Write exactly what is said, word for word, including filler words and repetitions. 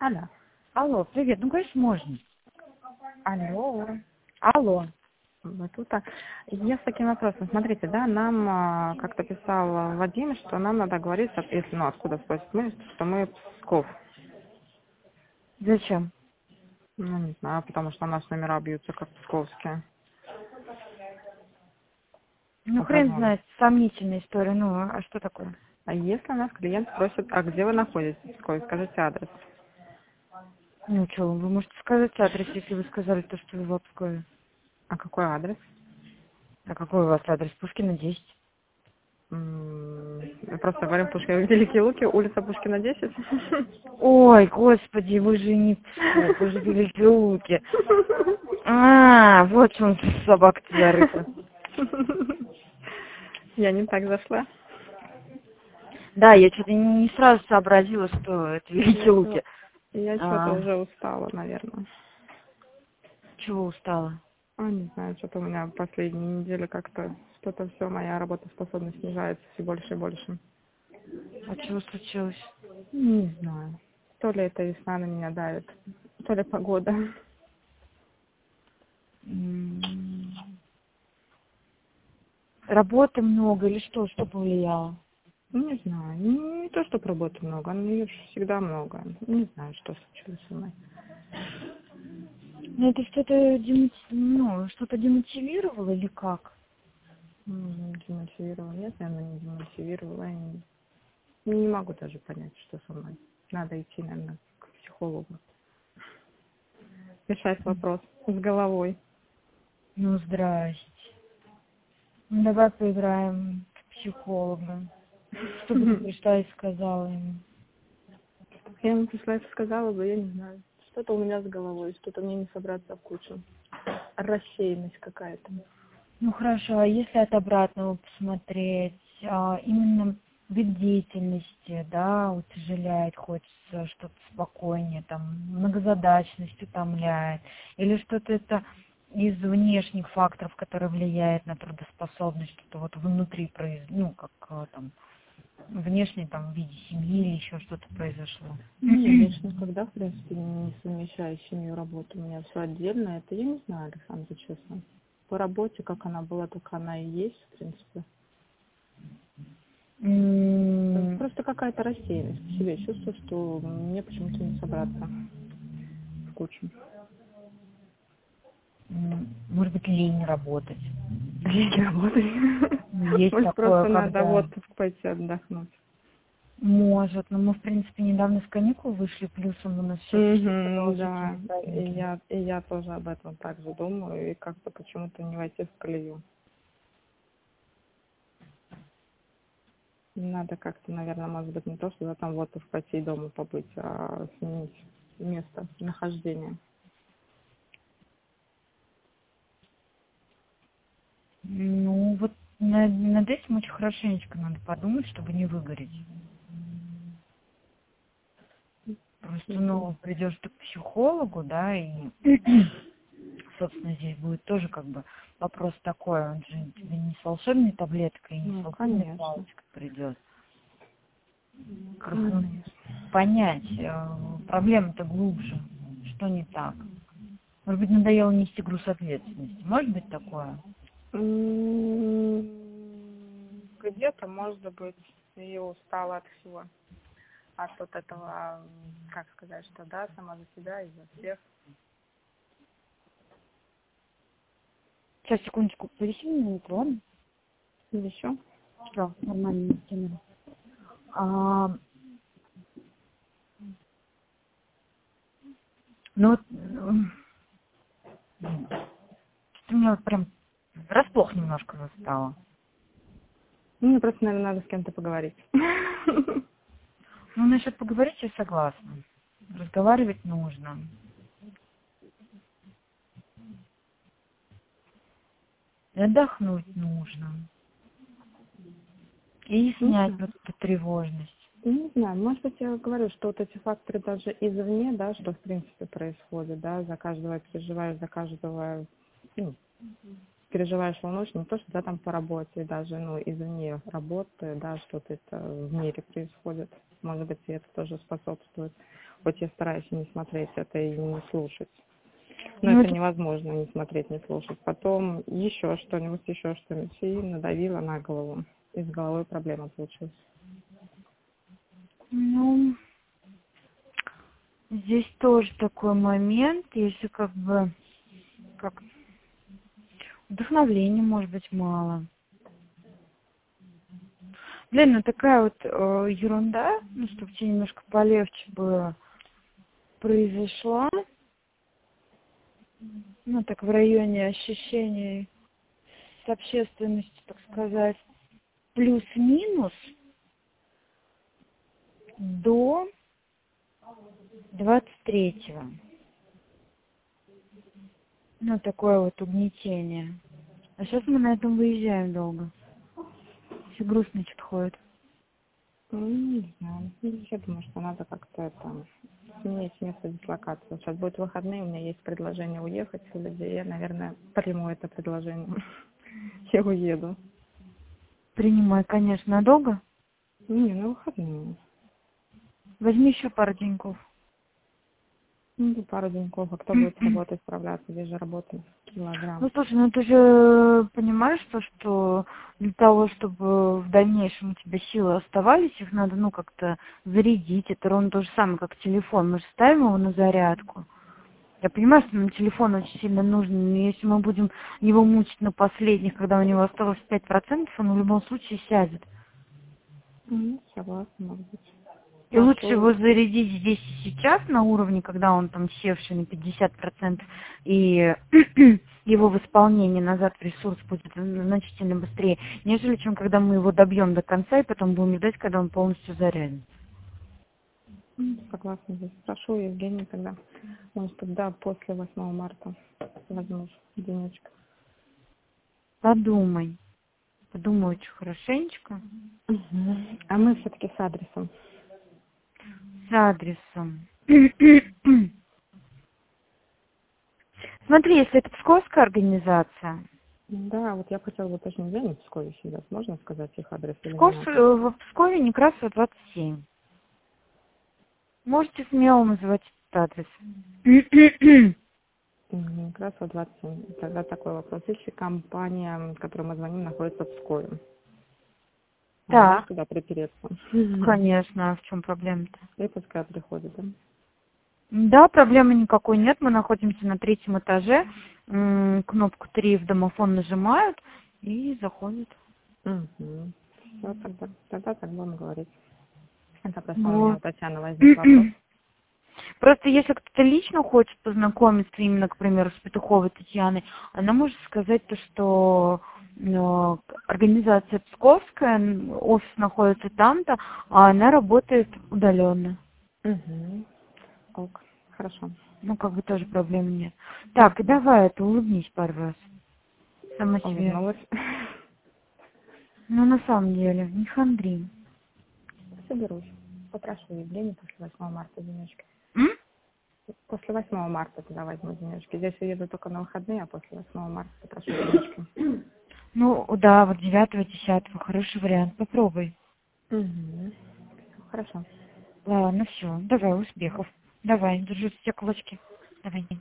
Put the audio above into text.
Алло. Алло, привет. Ну, конечно, можно. Алло. Алло. Вот тут так. Я с таким вопросом. Смотрите, да, нам, а, как-то писал Вадим, что нам надо говорить, если, ну, откуда спросит мы, что мы Псков. Зачем? Ну, не знаю, потому что у нас номера бьются как псковские. Ну, Вот хрен возможно. знает, сомнительная история. Ну, а что такое? А если нас клиент спросит, а где вы находитесь в Пскове, скажите адрес. Ну, что, вы можете сказать адрес, если вы сказали то, что вы в Обскове. А какой адрес? А какой у вас адрес? Пушкина, десять. М, Мы просто говорим Пушкина, Великие Луки, улица Пушкина, десять. Ой, господи, вы же не Псков, вы же Великие Луки. А, вот в чем собака-то зарыта. Я не так зашла. Да, я что-то не сразу сообразила, что это Великие Я, Луки. чё- я что-то А, уже устала, наверное. чего устала? А, не знаю, что-то у меня последние недели как-то что-то все, моя работоспособность снижается все больше и больше. А чего случилось? Не знаю. То ли это весна на меня давит, то ли погода. М, Работы много или что? Что повлияло? Ну, не знаю. Не, не то, что работы много, но ее всегда много. Не знаю, что случилось со мной. Ну, это что-то демоти... ну, что-то демотивировало или как? М, Демотивировала. Нет, наверное, не демотивировала. Я не, не могу даже понять, что со мной. Надо идти, наверное, к психологу. Решать вопрос с головой. Ну, здрасте. Ну, давай поиграем в психолога. Что бы ты пришла и сказала ему? Я ему пришла и сказала бы, я не знаю. Что-то у меня с головой, что-то мне не собраться в кучу. Рассеянность какая-то. Ну, хорошо, а если от обратного посмотреть, а, именно вид деятельности, да, утяжеляет, хочется что-то спокойнее, там, многозадачность утомляет, или что-то это из внешних факторов, которые влияют на трудоспособность, что-то вот внутри, произ... ну, как а, там, внешне, там, в виде семьи или еще что-то произошло. Ну, я лично, когда, в принципе, не совмещаю семью и работу, у меня все отдельно, это я не знаю, Александра, честно. По работе, как она была, так она и есть, в принципе. М, Просто какая-то рассеянность в себе. Чувствую, что мне почему-то не собраться в кучу. м, Может быть, лень работать. Лень работать. Есть Может, такое, просто надо в когда отпуск пойти отдохнуть. может, но мы, в принципе, недавно с каникул вышли, плюсом у нас сейчас Угу, да. продолжительные И праздники. я, и я тоже об этом так же думаю, и как-то почему-то не войти в колею. Надо как-то, наверное, может быть, не то, что да, там в отпуск пойти и дома побыть, а сменить место нахождения. Ну, вот на- над этим очень хорошенечко надо подумать, чтобы не выгореть. Просто, ну, придешь ты к психологу, да, и, собственно, здесь будет тоже как бы вопрос такой, он же тебе не с волшебной таблеткой, и не с Ну, волшебной конечно. палочкой придет. Просто ну, Конечно. понять, э, проблема-то глубже, что не так. Может быть, надоело нести груз ответственности. Может быть такое? М, Где-то, может быть, и устала от всего. От вот этого, м, как сказать, что да, сама за себя и за всех. Сейчас, секундочку, повиси минуту, ладно? Еще? Все, нормально, не стянули. А, ну, вот, м, что-то меня вот прям врасплох немножко застало. Ну, мне просто, наверное, надо с кем-то поговорить. Ну, насчет поговорить я согласна. Разговаривать нужно. И отдохнуть нужно. И Не снять знаю. вот эту тревожность. Не знаю, может быть, я говорю, что вот эти факторы даже извне, да, что в принципе происходит, да, за каждого переживаешь, за каждого, ну, переживаешь, волнуешь, не то, что да, там по работе, даже, ну, извне работы, да, что-то это в мире происходит, может быть, и это тоже способствует. Хоть я стараюсь не смотреть это и не слушать. Но Ну, это это, невозможно не смотреть, не слушать. Потом еще что-нибудь, еще что-нибудь. И надавила на голову. И с головой проблема случилась. ну, здесь тоже такой момент, если как бы, как вдохновения, может быть, мало. Блин, ну такая вот э, ерунда, ну, чтобы тебе немножко полегче было, произошла. Ну, так в районе ощущений с общественностью, так сказать, плюс-минус до двадцать третьего. Ну, такое вот угнетение. А сейчас мы на этом выезжаем долго. Все грустно что-то ходит. Ну, не знаю. Я думаю, что надо как-то это сменить место дислокации. Сейчас будет выходные, у меня есть предложение уехать с людей. Я, наверное, приму это предложение. Я уеду. Принимай, конечно, надолго. Не, на выходные. Возьми еще пару деньков. Ну, пару деньков. А кто будет с работой справляться? Здесь же работа килограмм. Ну, слушай, ну ты же понимаешь то, что для того, чтобы в дальнейшем у тебя силы оставались, их надо, ну, как-то зарядить. Это ровно то же самое, как телефон. Мы же ставим его на зарядку. Я понимаю, что нам телефон очень сильно нужен, но если мы будем его мучить на последних, когда у него осталось пять процентов, он в любом случае сядет. Ну, согласна, может быть. И лучше Прошу. его зарядить здесь и сейчас на уровне, когда он там севший на пятьдесят процентов, и его восполнение назад в ресурс будет значительно быстрее, нежели чем когда мы его добьем до конца и потом будем ждать, когда он полностью зарядится. М, Согласна здесь. Прошу Евгения тогда. Может, тогда после восьмого марта возьмешь денечко. Подумай. Подумай очень хорошенечко. Мгм. А мы все-таки с адресом. С адресом. Смотри, если это псковская организация, Да, вот я хотела бы уточнить, где они в Пскове сидят. Можно сказать их адрес или не Псков, надо? э, в Пскове Некрасова двадцать семь. Можете смело называть этот адрес. Мгм, Как раз вот двадцать семь. Тогда такой вопрос. Если компания, которой мы звоним, находится в Пскове, она может Так, туда припереться? конечно, а в чем проблема-то? И пускай приходит, да? Да, проблемы никакой нет. Мы находимся на третьем этаже. М, Кнопку три в домофон нажимают и заходят. Угу. Все, тогда, тогда так будем говорить. Это просто у меня Вот. у Татьяны возник вопрос. Просто если кто-то лично хочет познакомиться, именно, к примеру, с Петуховой Татьяной, она может сказать то, что ну, организация Псковская, н- офис находится там-то, а она работает удаленно. Угу. Ок, хорошо. Ну, как бы тоже проблем нет. Так, и давай это, улыбнись пару раз. Сама себе. Улыбнулась. Ну, на самом деле, не хандри. Соберусь. Попрошу Евгению после восьмого марта денежки. М? После восьмого марта тогда возьму денежки. Здесь уеду только на выходные, а после восьмого марта попрошу денежки. Ну, да, вот девятого, десятого, хороший вариант. Попробуй. Угу. Хорошо. Ладно, все, давай, успехов. Давай, держу все кулачки. Давай.